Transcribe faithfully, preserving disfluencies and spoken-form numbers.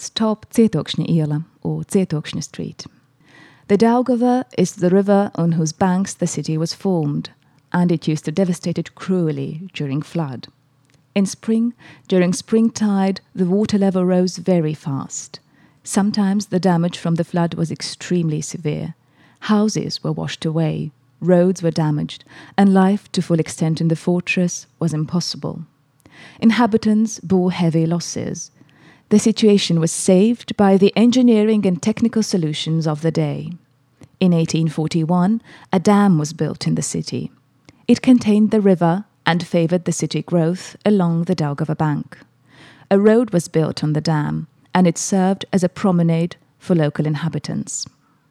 Let's top Cietoksņa iela, or Cietoksņa Street. The Daugava is the river on whose banks the city was formed, and it used to devastate it cruelly during flood. In spring, during spring tide, the water level rose very fast. Sometimes the damage from the flood was extremely severe. Houses were washed away, roads were damaged, and life to full extent in the fortress was impossible. Inhabitants bore heavy losses. The situation was saved by the engineering and technical solutions of the day. In eighteen forty-one, a dam was built in the city. It contained the river and favoured the city growth along the Daugava bank. A road was built on the dam, and it served as a promenade for local inhabitants.